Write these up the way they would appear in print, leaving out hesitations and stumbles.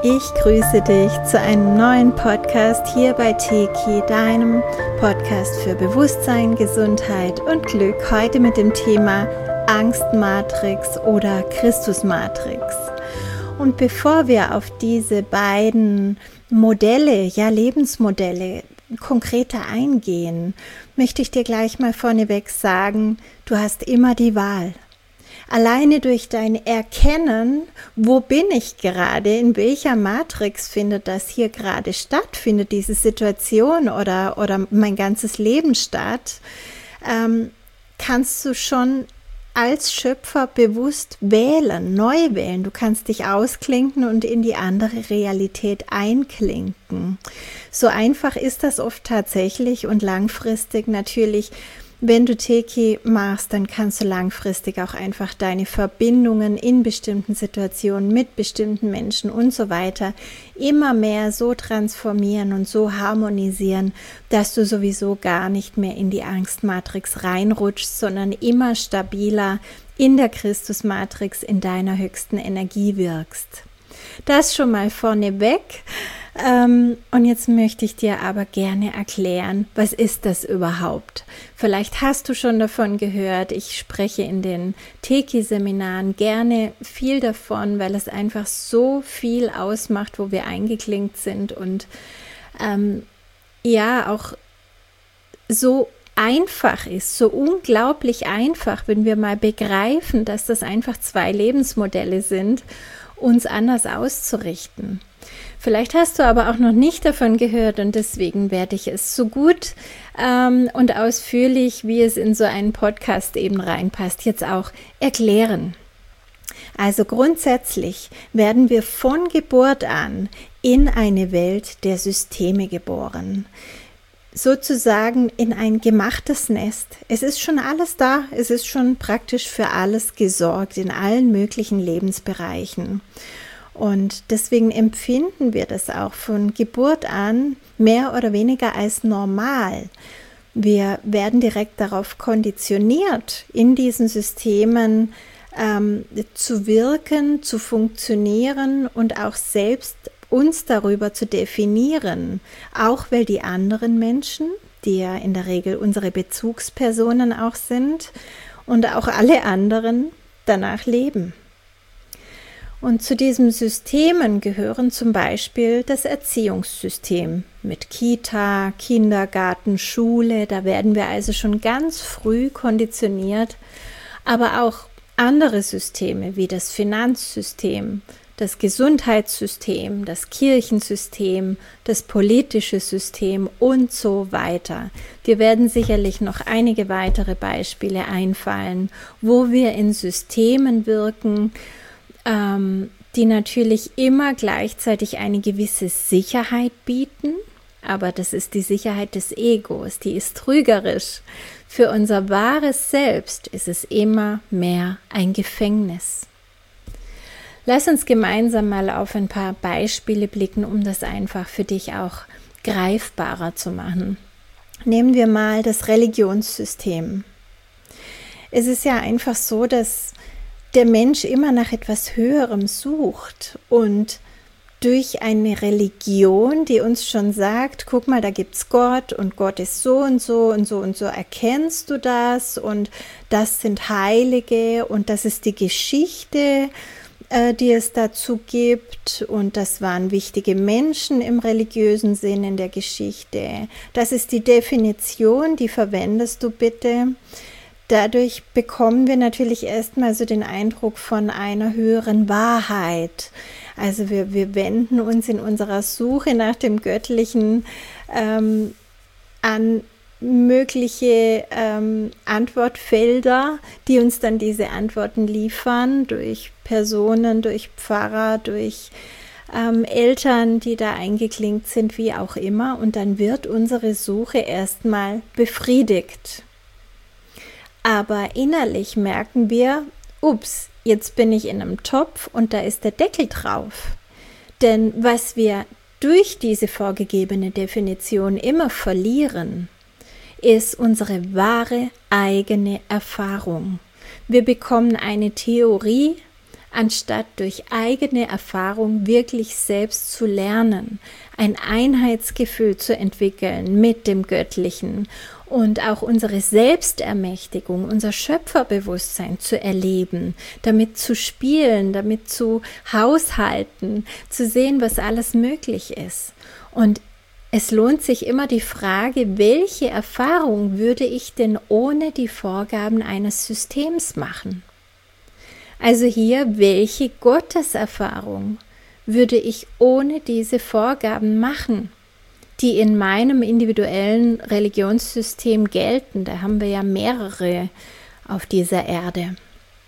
Ich grüße dich zu einem neuen Podcast hier bei Teki, deinem Podcast für Bewusstsein, Gesundheit und Glück. Heute mit dem Thema Angstmatrix oder Christusmatrix. Und bevor wir auf diese beiden Modelle, Lebensmodelle konkreter eingehen, möchte ich dir gleich mal vorneweg sagen, du hast immer die Wahl. Alleine durch dein Erkennen, wo bin ich gerade, in welcher Matrix findet das hier gerade statt, findet diese Situation oder mein ganzes Leben statt, kannst du schon als Schöpfer bewusst wählen, neu wählen. Du kannst dich ausklinken und in die andere Realität einklinken. So einfach ist das oft tatsächlich und langfristig natürlich. Wenn du Teki machst, dann kannst du langfristig auch einfach deine Verbindungen in bestimmten Situationen mit bestimmten Menschen und so weiter immer mehr so transformieren und so harmonisieren, dass du sowieso gar nicht mehr in die Angstmatrix reinrutschst, sondern immer stabiler in der Christusmatrix in deiner höchsten Energie wirkst. Das schon mal vorneweg. Und jetzt möchte ich dir aber gerne erklären, was ist das überhaupt? Vielleicht hast du schon davon gehört, ich spreche in den Teki-Seminaren gerne viel davon, weil es einfach so viel ausmacht, wo wir eingeklinkt sind und auch so einfach ist, so unglaublich einfach, wenn wir mal begreifen, dass das einfach zwei Lebensmodelle sind, uns anders auszurichten. Vielleicht hast du aber auch noch nicht davon gehört und deswegen werde ich es so gut und ausführlich, wie es in so einen Podcast eben reinpasst, jetzt auch erklären. Also grundsätzlich werden wir von Geburt an in eine Welt der Systeme geboren. Sozusagen in ein gemachtes Nest. Es ist schon alles da, es ist schon praktisch für alles gesorgt in allen möglichen Lebensbereichen. Und deswegen empfinden wir das auch von Geburt an mehr oder weniger als normal. Wir werden direkt darauf konditioniert, in diesen Systemen zu wirken, zu funktionieren und auch selbst uns darüber zu definieren, auch weil die anderen Menschen, die ja in der Regel unsere Bezugspersonen auch sind und auch alle anderen danach leben. Und zu diesen Systemen gehören zum Beispiel das Erziehungssystem mit Kita, Kindergarten, Schule. Da werden wir also schon ganz früh konditioniert, aber auch andere Systeme wie das Finanzsystem, das Gesundheitssystem, das Kirchensystem, das politische System und so weiter. Wir werden sicherlich noch einige weitere Beispiele einfallen, wo wir in Systemen wirken, die natürlich immer gleichzeitig eine gewisse Sicherheit bieten, aber das ist die Sicherheit des Egos, die ist trügerisch. Für unser wahres Selbst ist es immer mehr ein Gefängnis. Lass uns gemeinsam mal auf ein paar Beispiele blicken, um das einfach für dich auch greifbarer zu machen. Nehmen wir mal das Religionssystem. Es ist ja einfach so, dass der Mensch immer nach etwas Höherem sucht und durch eine Religion, die uns schon sagt, guck mal, da gibt's Gott und Gott ist so und so und so und so, erkennst du das und das sind Heilige und das ist die Geschichte, die es dazu gibt und das waren wichtige Menschen im religiösen Sinn in der Geschichte. Das ist die Definition, die verwendest du bitte. Dadurch bekommen wir natürlich erstmal so den Eindruck von einer höheren Wahrheit. Also wir wenden uns in unserer Suche nach dem Göttlichen an mögliche Antwortfelder, die uns dann diese Antworten liefern, durch Personen, durch Pfarrer, durch Eltern, die da eingeklinkt sind, wie auch immer. Und dann wird unsere Suche erstmal befriedigt. Aber innerlich merken wir, ups, jetzt bin ich in einem Topf und da ist der Deckel drauf. Denn was wir durch diese vorgegebene Definition immer verlieren, ist unsere wahre eigene Erfahrung. Wir bekommen eine Theorie, anstatt durch eigene Erfahrung wirklich selbst zu lernen, ein Einheitsgefühl zu entwickeln mit dem Göttlichen und auch unsere Selbstermächtigung, unser Schöpferbewusstsein zu erleben, damit zu spielen, damit zu haushalten, zu sehen, was alles möglich ist. Und es lohnt sich immer die Frage, welche Erfahrung würde ich denn ohne die Vorgaben eines Systems machen? Also hier, welche Gotteserfahrung würde ich ohne diese Vorgaben machen, die in meinem individuellen Religionssystem gelten? Da haben wir ja mehrere auf dieser Erde.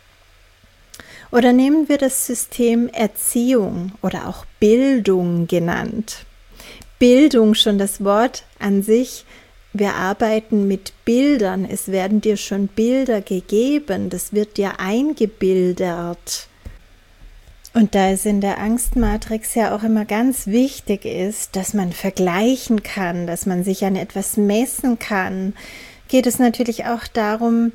Oder nehmen wir das System Erziehung oder auch Bildung genannt. Bildung, schon das Wort an sich, wir arbeiten mit Bildern, es werden dir schon Bilder gegeben, das wird dir eingebildet. Und da es in der Angstmatrix ja auch immer ganz wichtig ist, dass man vergleichen kann, dass man sich an etwas messen kann, geht es natürlich auch darum,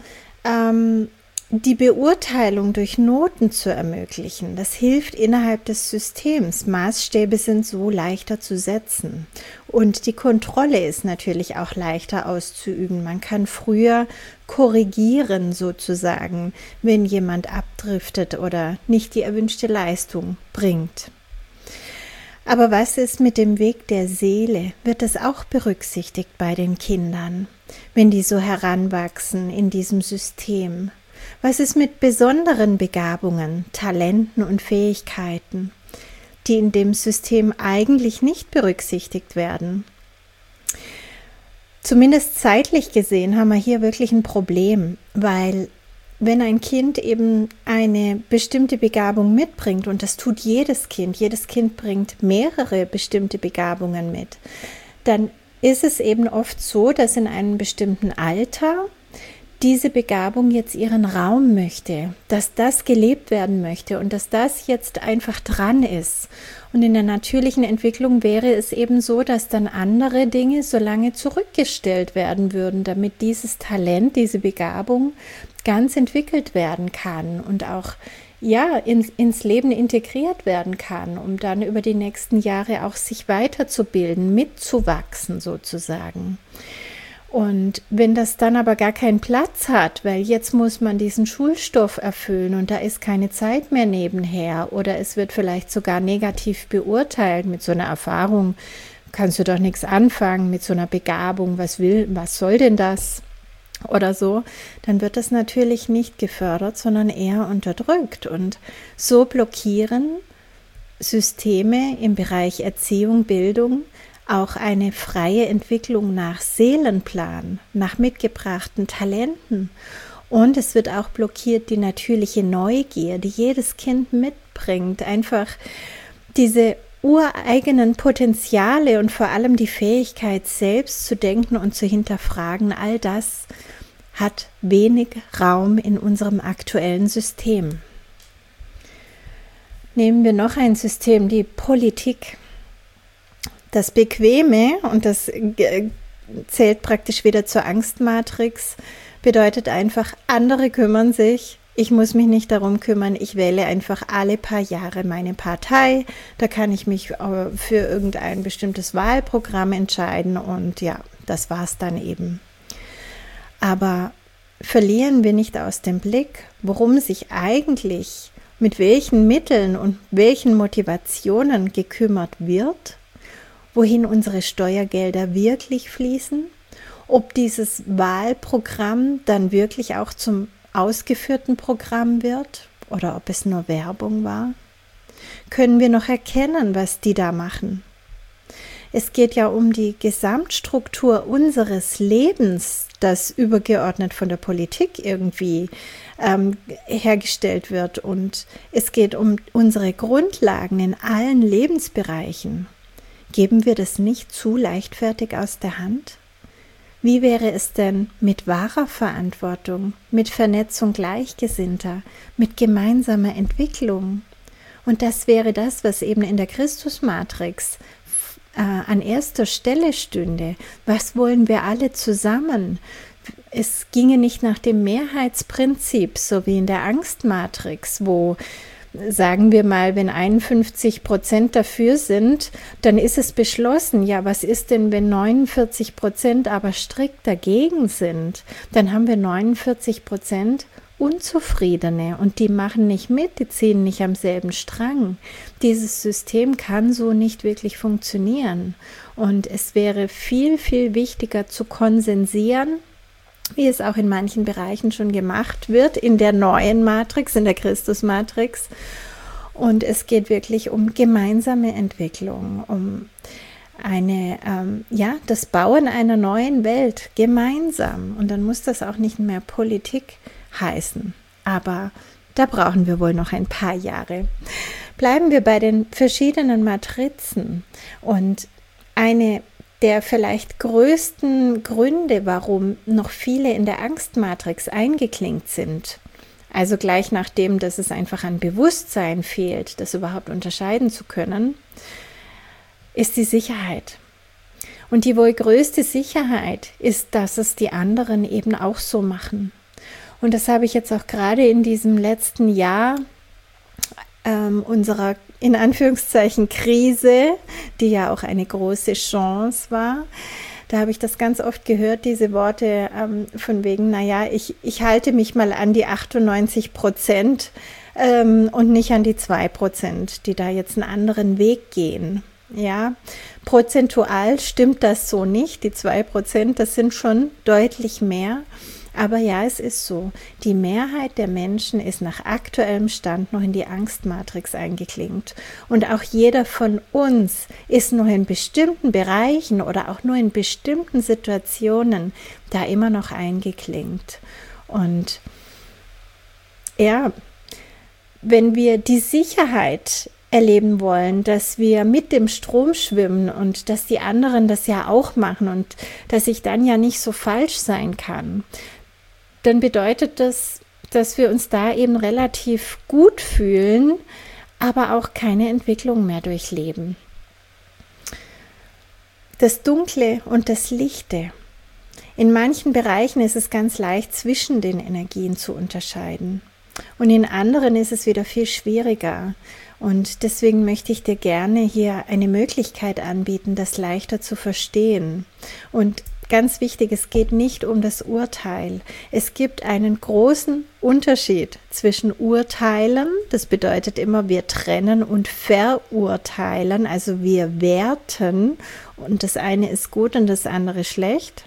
die Beurteilung durch Noten zu ermöglichen. Das hilft innerhalb des Systems. Maßstäbe sind so leichter zu setzen. Und die Kontrolle ist natürlich auch leichter auszuüben. Man kann früher korrigieren sozusagen, wenn jemand abdriftet oder nicht die erwünschte Leistung bringt. Aber was ist mit dem Weg der Seele? Wird das auch berücksichtigt bei den Kindern, wenn die so heranwachsen in diesem System? Was ist mit besonderen Begabungen, Talenten und Fähigkeiten, die in dem System eigentlich nicht berücksichtigt werden? Zumindest zeitlich gesehen haben wir hier wirklich ein Problem, weil wenn ein Kind eben eine bestimmte Begabung mitbringt, und das tut jedes Kind bringt mehrere bestimmte Begabungen mit, dann ist es eben oft so, dass in einem bestimmten Alter diese Begabung jetzt ihren Raum möchte, dass das gelebt werden möchte und dass das jetzt einfach dran ist. Und in der natürlichen Entwicklung wäre es eben so, dass dann andere Dinge so lange zurückgestellt werden würden, damit dieses Talent, diese Begabung ganz entwickelt werden kann und auch ins Leben integriert werden kann, um dann über die nächsten Jahre auch sich weiterzubilden, mitzuwachsen sozusagen. Und wenn das dann aber gar keinen Platz hat, weil jetzt muss man diesen Schulstoff erfüllen und da ist keine Zeit mehr nebenher oder es wird vielleicht sogar negativ beurteilt mit so einer Erfahrung, kannst du doch nichts anfangen mit so einer Begabung, was soll denn das oder so, dann wird das natürlich nicht gefördert, sondern eher unterdrückt und so blockieren Systeme im Bereich Erziehung, Bildung auch eine freie Entwicklung nach Seelenplan, nach mitgebrachten Talenten. Und es wird auch blockiert die natürliche Neugier, die jedes Kind mitbringt. Einfach diese ureigenen Potenziale und vor allem die Fähigkeit, selbst zu denken und zu hinterfragen, all das hat wenig Raum in unserem aktuellen System. Nehmen wir noch ein System, die Politik. Das Bequeme, und das zählt praktisch wieder zur Angstmatrix, bedeutet einfach, andere kümmern sich, ich muss mich nicht darum kümmern, ich wähle einfach alle paar Jahre meine Partei, da kann ich mich für irgendein bestimmtes Wahlprogramm entscheiden und ja, das war's dann eben. Aber verlieren wir nicht aus dem Blick, worum sich eigentlich, mit welchen Mitteln und welchen Motivationen gekümmert wird, wohin unsere Steuergelder wirklich fließen, ob dieses Wahlprogramm dann wirklich auch zum ausgeführten Programm wird oder ob es nur Werbung war? Können wir noch erkennen, was die da machen? Es geht ja um die Gesamtstruktur unseres Lebens, das übergeordnet von der Politik irgendwie hergestellt wird, und es geht um unsere Grundlagen in allen Lebensbereichen. Geben wir das nicht zu leichtfertig aus der Hand? Wie wäre es denn mit wahrer Verantwortung, mit Vernetzung Gleichgesinnter, mit gemeinsamer Entwicklung? Und das wäre das, was eben in der Christusmatrix an erster Stelle stünde. Was wollen wir alle zusammen? Es ginge nicht nach dem Mehrheitsprinzip, so wie in der Angstmatrix, wo sagen wir mal, wenn 51% dafür sind, dann ist es beschlossen. Ja, was ist denn, wenn 49% aber strikt dagegen sind? Dann haben wir 49% Unzufriedene und die machen nicht mit, die ziehen nicht am selben Strang. Dieses System kann so nicht wirklich funktionieren. Und es wäre viel, viel wichtiger zu konsensieren, wie es auch in manchen Bereichen schon gemacht wird, in der neuen Matrix, in der Christus-Matrix. Und es geht wirklich um gemeinsame Entwicklung, um das Bauen einer neuen Welt gemeinsam. Und dann muss das auch nicht mehr Politik heißen. Aber da brauchen wir wohl noch ein paar Jahre. Bleiben wir bei den verschiedenen Matrizen. Und eine der vielleicht größten Gründe, warum noch viele in der Angstmatrix eingeklinkt sind, also gleich nachdem, dass es einfach an Bewusstsein fehlt, das überhaupt unterscheiden zu können, ist die Sicherheit. Und die wohl größte Sicherheit ist, dass es die anderen eben auch so machen. Und das habe ich jetzt auch gerade in diesem letzten Jahr unserer, in Anführungszeichen, Krise, die ja auch eine große Chance war. Da habe ich das ganz oft gehört, diese Worte von wegen, naja, ich halte mich mal an die 98% und nicht an die 2%, die da jetzt einen anderen Weg gehen. Ja, prozentual stimmt das so nicht. Die 2%, das sind schon deutlich mehr. Aber ja, es ist so. Die Mehrheit der Menschen ist nach aktuellem Stand noch in die Angstmatrix eingeklinkt. Und auch jeder von uns ist noch in bestimmten Bereichen oder auch nur in bestimmten Situationen da immer noch eingeklinkt. Und ja, wenn wir die Sicherheit erleben wollen, dass wir mit dem Strom schwimmen und dass die anderen das ja auch machen und dass ich dann ja nicht so falsch sein kann, dann bedeutet das, dass wir uns da eben relativ gut fühlen, aber auch keine Entwicklung mehr durchleben. Das Dunkle und das Lichte. In manchen Bereichen ist es ganz leicht, zwischen den Energien zu unterscheiden. Und in anderen ist es wieder viel schwieriger. Und deswegen möchte ich dir gerne hier eine Möglichkeit anbieten, das leichter zu verstehen. Und ganz wichtig, es geht nicht um das Urteil. Es gibt einen großen Unterschied zwischen Urteilen, das bedeutet immer, wir trennen und verurteilen, also wir werten und das eine ist gut und das andere schlecht.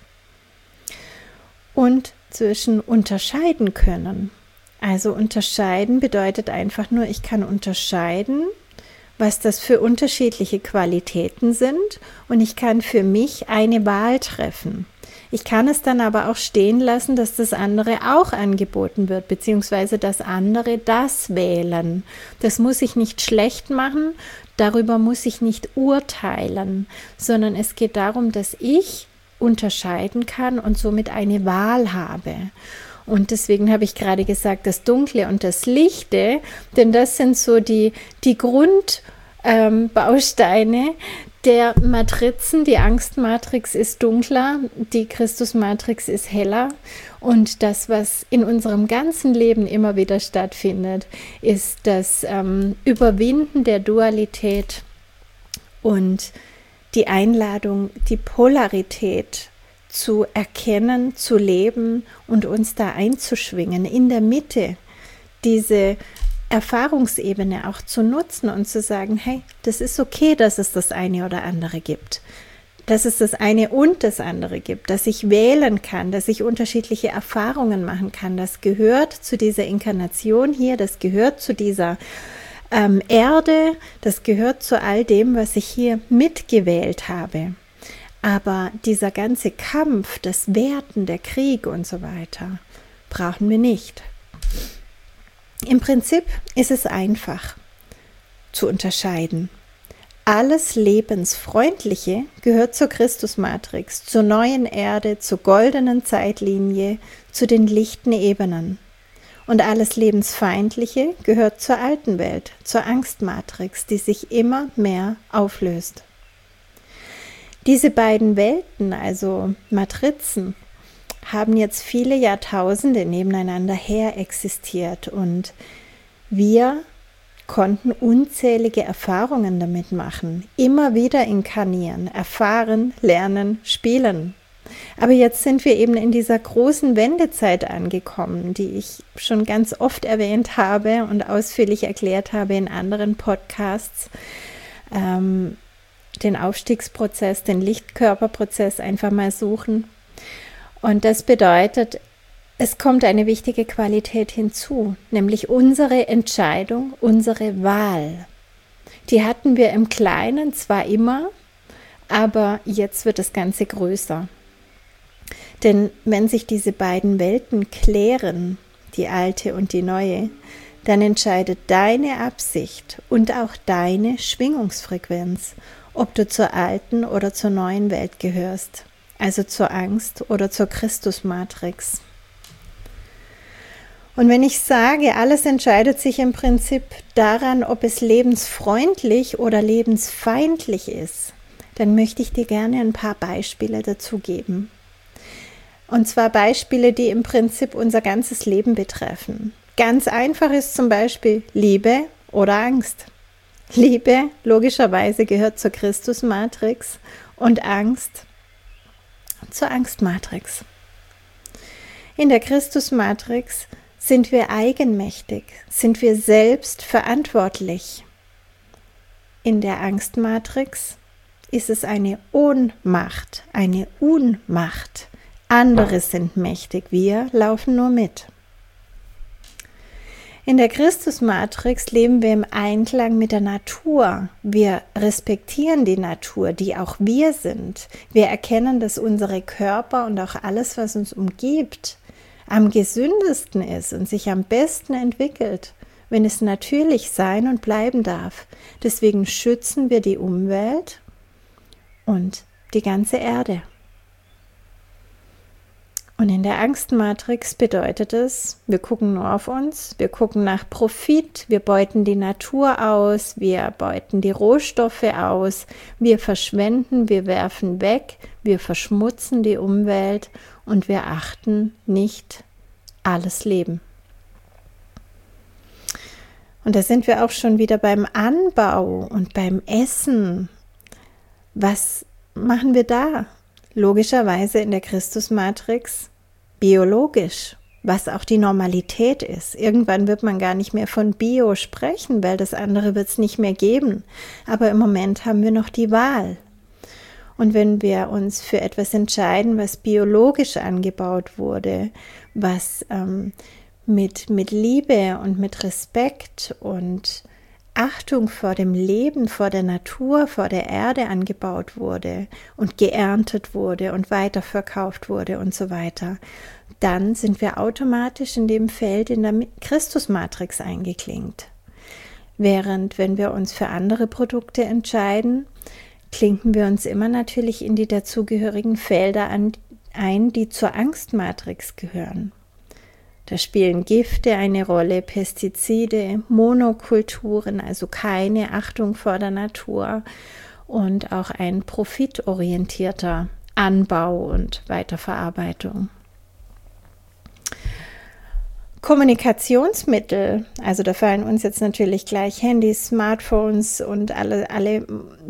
Und zwischen unterscheiden können. Also unterscheiden bedeutet einfach nur, ich kann unterscheiden, was das für unterschiedliche Qualitäten sind und ich kann für mich eine Wahl treffen. Ich kann es dann aber auch stehen lassen, dass das andere auch angeboten wird, beziehungsweise dass andere das wählen. Das muss ich nicht schlecht machen, darüber muss ich nicht urteilen, sondern es geht darum, dass ich unterscheiden kann und somit eine Wahl habe. Und deswegen habe ich gerade gesagt, das Dunkle und das Lichte, denn das sind so die Grundbausteine der Matrizen. Die Angstmatrix ist dunkler, die Christusmatrix ist heller. Und das, was in unserem ganzen Leben immer wieder stattfindet, ist das Überwinden der Dualität und die Einladung, die Polarität zu erkennen, zu leben und uns da einzuschwingen, in der Mitte diese Erfahrungsebene auch zu nutzen und zu sagen, hey, das ist okay, dass es das eine oder andere gibt, dass es das eine und das andere gibt, dass ich wählen kann, dass ich unterschiedliche Erfahrungen machen kann, das gehört zu dieser Inkarnation hier, das gehört zu dieser Erde, das gehört zu all dem, was ich hier mitgewählt habe. Aber dieser ganze Kampf, das Werten, der Krieg und so weiter, brauchen wir nicht. Im Prinzip ist es einfach zu unterscheiden. Alles Lebensfreundliche gehört zur Christusmatrix, zur neuen Erde, zur goldenen Zeitlinie, zu den lichten Ebenen. Und alles Lebensfeindliche gehört zur alten Welt, zur Angstmatrix, die sich immer mehr auflöst. Diese beiden Welten, also Matrizen, haben jetzt viele Jahrtausende nebeneinander her existiert und wir konnten unzählige Erfahrungen damit machen, immer wieder inkarnieren, erfahren, lernen, spielen. Aber jetzt sind wir eben in dieser großen Wendezeit angekommen, die ich schon ganz oft erwähnt habe und ausführlich erklärt habe in anderen Podcasts. Den Aufstiegsprozess, den Lichtkörperprozess einfach mal suchen. Und das bedeutet, es kommt eine wichtige Qualität hinzu, nämlich unsere Entscheidung, unsere Wahl. Die hatten wir im Kleinen zwar immer, aber jetzt wird das Ganze größer. Denn wenn sich diese beiden Welten klären, die alte und die neue, dann entscheidet deine Absicht und auch deine Schwingungsfrequenz, ob du zur alten oder zur neuen Welt gehörst, also zur Angst oder zur Christusmatrix. Und wenn ich sage, alles entscheidet sich im Prinzip daran, ob es lebensfreundlich oder lebensfeindlich ist, dann möchte ich dir gerne ein paar Beispiele dazu geben. Und zwar Beispiele, die im Prinzip unser ganzes Leben betreffen. Ganz einfach ist zum Beispiel Liebe oder Angst. Liebe, logischerweise, gehört zur Christusmatrix und Angst zur Angstmatrix. In der Christusmatrix sind wir eigenmächtig, sind wir selbst verantwortlich. In der Angstmatrix ist es eine Ohnmacht, eine Unmacht. Andere sind mächtig, wir laufen nur mit. In der Christusmatrix leben wir im Einklang mit der Natur. Wir respektieren die Natur, die auch wir sind. Wir erkennen, dass unsere Körper und auch alles, was uns umgibt, am gesündesten ist und sich am besten entwickelt, wenn es natürlich sein und bleiben darf. Deswegen schützen wir die Umwelt und die ganze Erde. Und in der Angstmatrix bedeutet es, wir gucken nur auf uns, wir gucken nach Profit, wir beuten die Natur aus, wir beuten die Rohstoffe aus, wir verschwenden, wir werfen weg, wir verschmutzen die Umwelt und wir achten nicht alles Leben. Und da sind wir auch schon wieder beim Anbau und beim Essen. Was machen wir da? Logischerweise in der Christusmatrix biologisch, was auch die Normalität ist. Irgendwann wird man gar nicht mehr von Bio sprechen, weil das andere wird es nicht mehr geben. Aber im Moment haben wir noch die Wahl. Und wenn wir uns für etwas entscheiden, was biologisch angebaut wurde, was mit Liebe und mit Respekt und Achtung vor dem Leben, vor der Natur, vor der Erde angebaut wurde und geerntet wurde und weiterverkauft wurde und so weiter, dann sind wir automatisch in dem Feld in der Christusmatrix eingeklinkt. Während, wenn wir uns für andere Produkte entscheiden, klinken wir uns immer natürlich in die dazugehörigen Felder ein, die zur Angstmatrix gehören. Da spielen Gifte eine Rolle, Pestizide, Monokulturen, also keine Achtung vor der Natur und auch ein profitorientierter Anbau und Weiterverarbeitung. Kommunikationsmittel, also da fallen uns jetzt natürlich gleich Handys, Smartphones und alle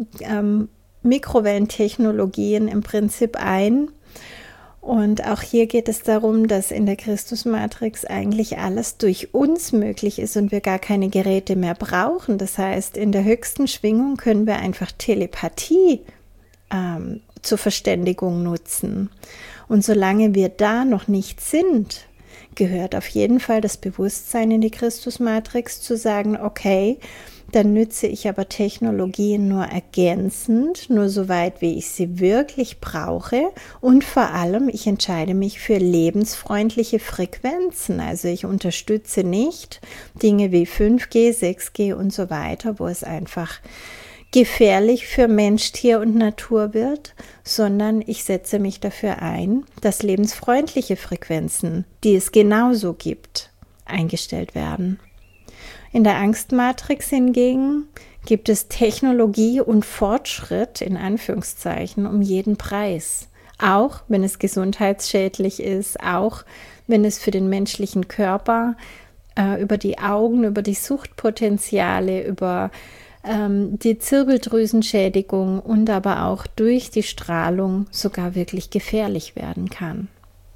Mikrowellentechnologien im Prinzip ein. Und auch hier geht es darum, dass in der Christusmatrix eigentlich alles durch uns möglich ist und wir gar keine Geräte mehr brauchen. Das heißt, in der höchsten Schwingung können wir einfach Telepathie zur Verständigung nutzen. Und solange wir da noch nicht sind, gehört auf jeden Fall das Bewusstsein in die Christusmatrix zu sagen, okay, dann nütze ich aber Technologien nur ergänzend, nur so weit, wie ich sie wirklich brauche und vor allem, ich entscheide mich für lebensfreundliche Frequenzen, also ich unterstütze nicht Dinge wie 5G, 6G und so weiter, wo es einfach gefährlich für Mensch, Tier und Natur wird, sondern ich setze mich dafür ein, dass lebensfreundliche Frequenzen, die es genauso gibt, eingestellt werden. In der Angstmatrix hingegen gibt es Technologie und Fortschritt in Anführungszeichen um jeden Preis. Auch wenn es gesundheitsschädlich ist, auch wenn es für den menschlichen Körper über die Augen, über die Suchtpotenziale, über die Zirbeldrüsenschädigung und aber auch durch die Strahlung sogar wirklich gefährlich werden kann.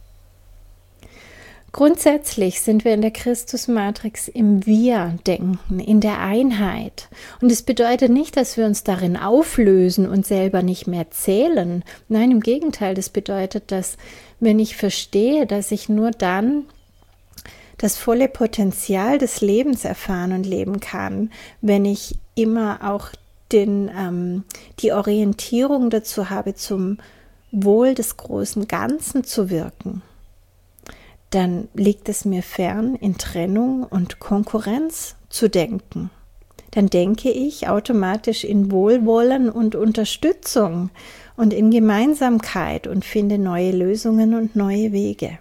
Grundsätzlich sind wir in der Christusmatrix im Wir-Denken, in der Einheit. Und es bedeutet nicht, dass wir uns darin auflösen und selber nicht mehr zählen. Nein, im Gegenteil, das bedeutet, dass wenn ich verstehe, dass ich nur dann das volle Potenzial des Lebens erfahren und leben kann, wenn ich immer auch die Orientierung dazu habe, zum Wohl des großen Ganzen zu wirken, dann liegt es mir fern, in Trennung und Konkurrenz zu denken. Dann denke ich automatisch in Wohlwollen und Unterstützung und in Gemeinsamkeit und finde neue Lösungen und neue Wege.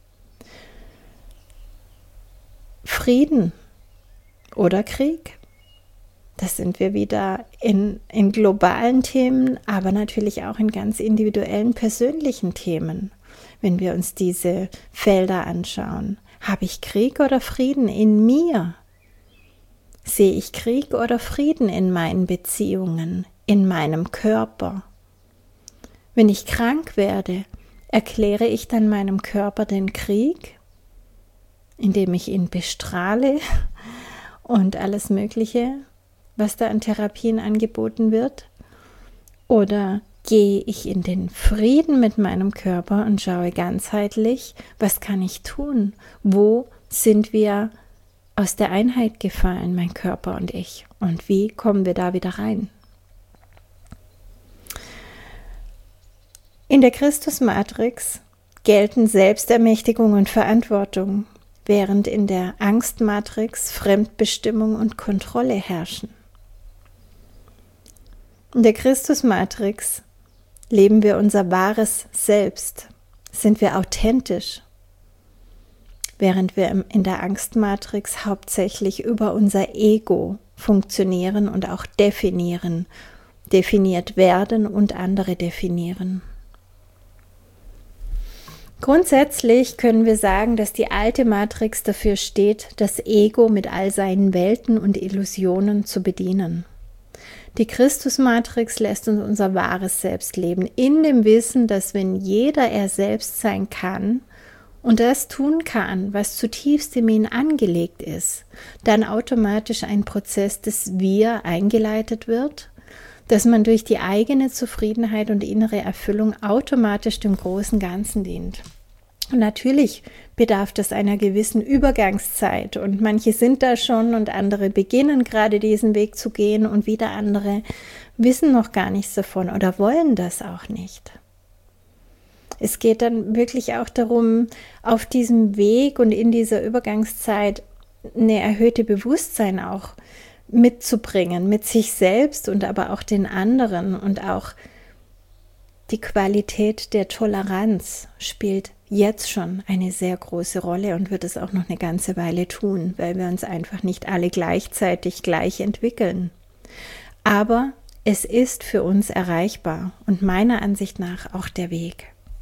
Frieden oder Krieg. Das sind wir wieder in globalen Themen, aber natürlich auch in ganz individuellen, persönlichen Themen. Wenn wir uns diese Felder anschauen, habe ich Krieg oder Frieden in mir? Sehe ich Krieg oder Frieden in meinen Beziehungen, in meinem Körper? Wenn ich krank werde, erkläre ich dann meinem Körper den Krieg, indem ich ihn bestrahle und alles Mögliche, was da an Therapien angeboten wird? Oder gehe ich in den Frieden mit meinem Körper und schaue ganzheitlich, was kann ich tun? Wo sind wir aus der Einheit gefallen, mein Körper und ich? Und wie kommen wir da wieder rein? In der Christusmatrix gelten Selbstermächtigung und Verantwortung, während in der Angstmatrix Fremdbestimmung und Kontrolle herrschen. In der Christusmatrix leben wir unser wahres Selbst, sind wir authentisch, während wir in der Angstmatrix hauptsächlich über unser Ego funktionieren und auch definiert werden und andere definieren. Grundsätzlich können wir sagen, dass die alte Matrix dafür steht, das Ego mit all seinen Welten und Illusionen zu bedienen. Die Christusmatrix lässt uns unser wahres Selbst leben, in dem Wissen, dass wenn jeder er selbst sein kann und das tun kann, was zutiefst in ihn angelegt ist, dann automatisch ein Prozess des Wir eingeleitet wird, dass man durch die eigene Zufriedenheit und innere Erfüllung automatisch dem großen Ganzen dient. Und natürlich bedarf das einer gewissen Übergangszeit und manche sind da schon und andere beginnen gerade diesen Weg zu gehen und wieder andere wissen noch gar nichts davon oder wollen das auch nicht. Es geht dann wirklich auch darum, auf diesem Weg und in dieser Übergangszeit eine erhöhte Bewusstsein auch mitzubringen, mit sich selbst und aber auch den anderen, und auch die Qualität der Toleranz spielt jetzt schon eine sehr große Rolle und wird es auch noch eine ganze Weile tun, weil wir uns einfach nicht alle gleichzeitig gleich entwickeln. Aber es ist für uns erreichbar und meiner Ansicht nach auch der Weg.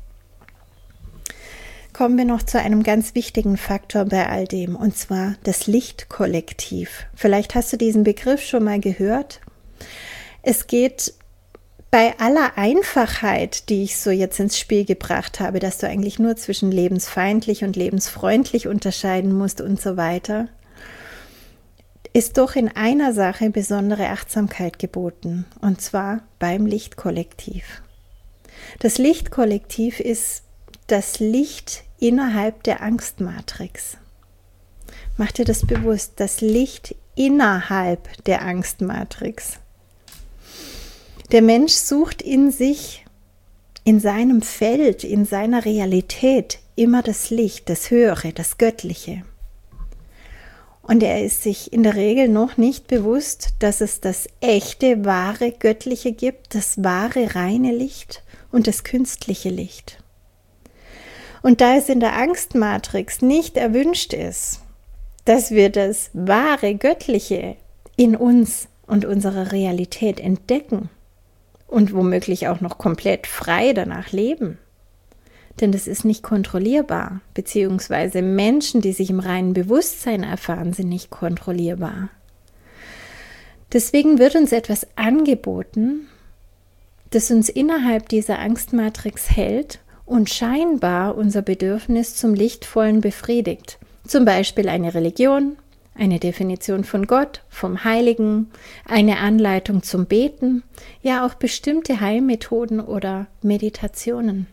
Kommen wir noch zu einem ganz wichtigen Faktor bei all dem, und zwar das Lichtkollektiv. Vielleicht hast du diesen Begriff schon mal gehört. Es geht bei aller Einfachheit, die ich so jetzt ins Spiel gebracht habe, dass du eigentlich nur zwischen lebensfeindlich und lebensfreundlich unterscheiden musst und so weiter, ist doch in einer Sache besondere Achtsamkeit geboten, und zwar beim Lichtkollektiv. Das Lichtkollektiv ist das Licht innerhalb der Angstmatrix. Mach dir das bewusst, das Licht innerhalb der Angstmatrix. Der Mensch sucht in sich, in seinem Feld, in seiner Realität immer das Licht, das Höhere, das Göttliche. Und er ist sich in der Regel noch nicht bewusst, dass es das echte, wahre Göttliche gibt, das wahre, reine Licht und das künstliche Licht. Und da es in der Angstmatrix nicht erwünscht ist, dass wir das wahre Göttliche in uns und unserer Realität entdecken und womöglich auch noch komplett frei danach leben, denn das ist nicht kontrollierbar, beziehungsweise Menschen, die sich im reinen Bewusstsein erfahren, sind nicht kontrollierbar. Deswegen wird uns etwas angeboten, das uns innerhalb dieser Angstmatrix hält und scheinbar unser Bedürfnis zum Lichtvollen befriedigt. Zum Beispiel eine Religion, eine Definition von Gott, vom Heiligen, eine Anleitung zum Beten, ja auch bestimmte Heilmethoden oder Meditationen.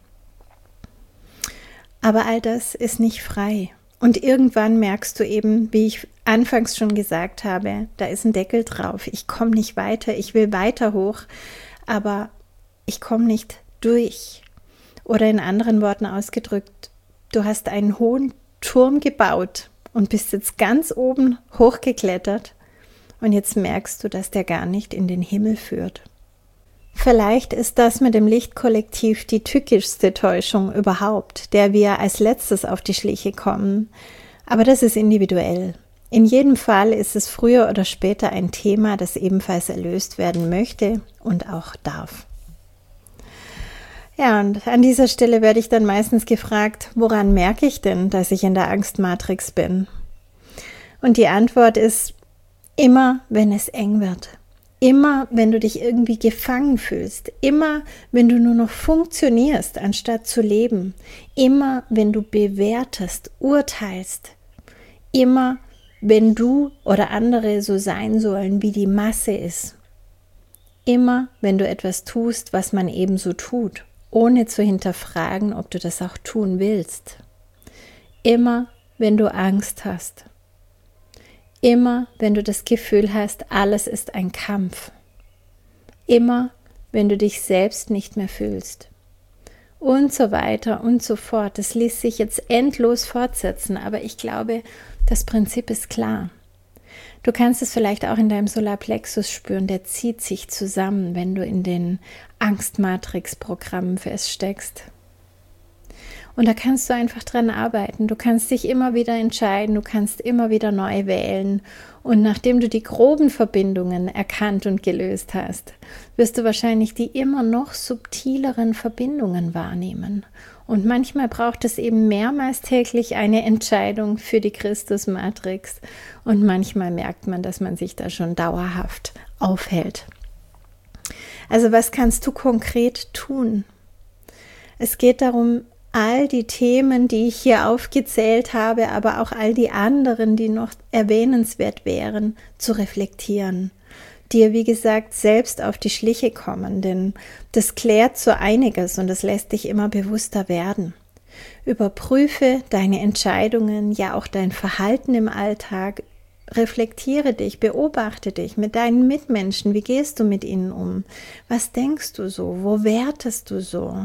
Aber all das ist nicht frei. Und irgendwann merkst du eben, wie ich anfangs schon gesagt habe, da ist ein Deckel drauf. Ich komme nicht weiter, ich will weiter hoch, aber ich komme nicht durch. Oder in anderen Worten ausgedrückt, du hast einen hohen Turm gebaut und bist jetzt ganz oben hochgeklettert und jetzt merkst du, dass der gar nicht in den Himmel führt. Vielleicht ist das mit dem Lichtkollektiv die tückischste Täuschung überhaupt, der wir als letztes auf die Schliche kommen. Aber das ist individuell. In jedem Fall ist es früher oder später ein Thema, das ebenfalls erlöst werden möchte und auch darf. Ja, und an dieser Stelle werde ich dann meistens gefragt, woran merke ich denn, dass ich in der Angstmatrix bin? Und die Antwort ist, immer wenn es eng wird. Immer, wenn du dich irgendwie gefangen fühlst, immer, wenn du nur noch funktionierst, anstatt zu leben, immer, wenn du bewertest, urteilst, immer, wenn du oder andere so sein sollen, wie die Masse ist, immer, wenn du etwas tust, was man ebenso tut, ohne zu hinterfragen, ob du das auch tun willst, immer, wenn du Angst hast, immer, wenn du das Gefühl hast, alles ist ein Kampf. Immer, wenn du dich selbst nicht mehr fühlst. Und so weiter und so fort. Das ließ sich jetzt endlos fortsetzen, aber ich glaube, das Prinzip ist klar. Du kannst es vielleicht auch in deinem Solarplexus spüren, der zieht sich zusammen, wenn du in den Angstmatrix-Programmen feststeckst. Und da kannst du einfach dran arbeiten. Du kannst dich immer wieder entscheiden, du kannst immer wieder neu wählen. Und nachdem du die groben Verbindungen erkannt und gelöst hast, wirst du wahrscheinlich die immer noch subtileren Verbindungen wahrnehmen. Und manchmal braucht es eben mehrmals täglich eine Entscheidung für die Christus-Matrix. Und manchmal merkt man, dass man sich da schon dauerhaft aufhält. Also was kannst du konkret tun? Es geht darum, all die Themen, die ich hier aufgezählt habe, aber auch all die anderen, die noch erwähnenswert wären, zu reflektieren. Dir, wie gesagt, selbst auf die Schliche kommen, denn das klärt so einiges und das lässt dich immer bewusster werden. Überprüfe deine Entscheidungen, ja auch dein Verhalten im Alltag, reflektiere dich, beobachte dich mit deinen Mitmenschen, wie gehst du mit ihnen um, was denkst du so, wo wertest du so?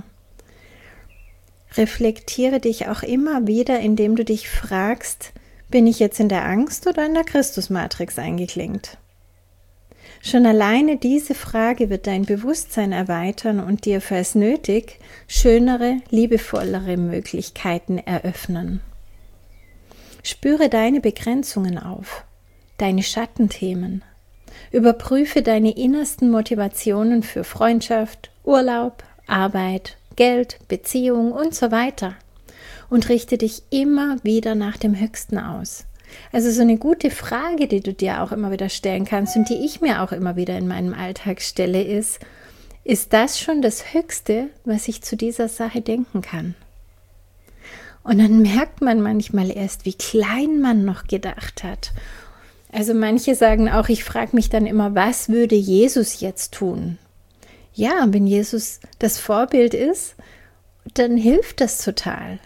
Reflektiere dich auch immer wieder, indem du dich fragst, bin ich jetzt in der Angst oder in der Christusmatrix eingeklinkt? Schon alleine diese Frage wird dein Bewusstsein erweitern und dir, falls nötig, schönere, liebevollere Möglichkeiten eröffnen. Spüre deine Begrenzungen auf, deine Schattenthemen. Überprüfe deine innersten Motivationen für Freundschaft, Urlaub, Arbeit, Geld, Beziehung und so weiter und richte dich immer wieder nach dem Höchsten aus. Also so eine gute Frage, die du dir auch immer wieder stellen kannst und die ich mir auch immer wieder in meinem Alltag stelle, ist das schon das Höchste, was ich zu dieser Sache denken kann? Und dann merkt man manchmal erst, wie klein man noch gedacht hat. Also manche sagen auch, ich frage mich dann immer, was würde Jesus jetzt tun? Ja, wenn Jesus das Vorbild ist, dann hilft das total.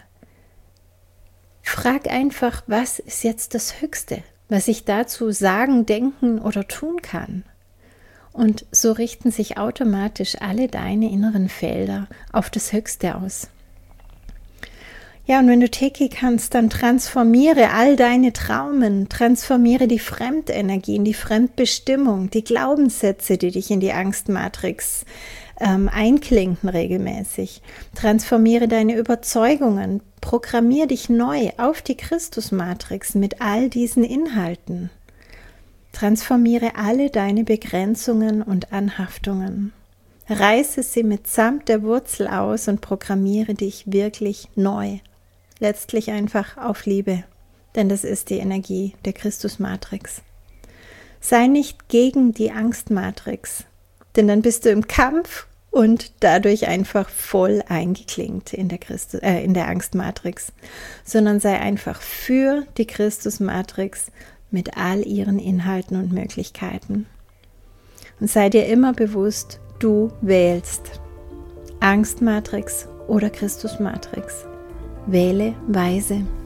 Frag einfach, was ist jetzt das Höchste, was ich dazu sagen, denken oder tun kann. Und so richten sich automatisch alle deine inneren Felder auf das Höchste aus. Ja, und wenn du Teki kannst, dann transformiere all deine Traumen, transformiere die Fremdenergien, die Fremdbestimmung, die Glaubenssätze, die dich in die Angstmatrix einklinken regelmäßig. Transformiere deine Überzeugungen, programmiere dich neu auf die Christusmatrix mit all diesen Inhalten. Transformiere alle deine Begrenzungen und Anhaftungen. Reiße sie mitsamt der Wurzel aus und programmiere dich wirklich neu. Letztlich einfach auf Liebe, denn das ist die Energie der Christusmatrix. Sei nicht gegen die Angstmatrix, denn dann bist du im Kampf und dadurch einfach voll eingeklinkt in der Angstmatrix, sondern sei einfach für die Christusmatrix mit all ihren Inhalten und Möglichkeiten. Und sei dir immer bewusst, du wählst Angstmatrix oder Christusmatrix. Wähle weise.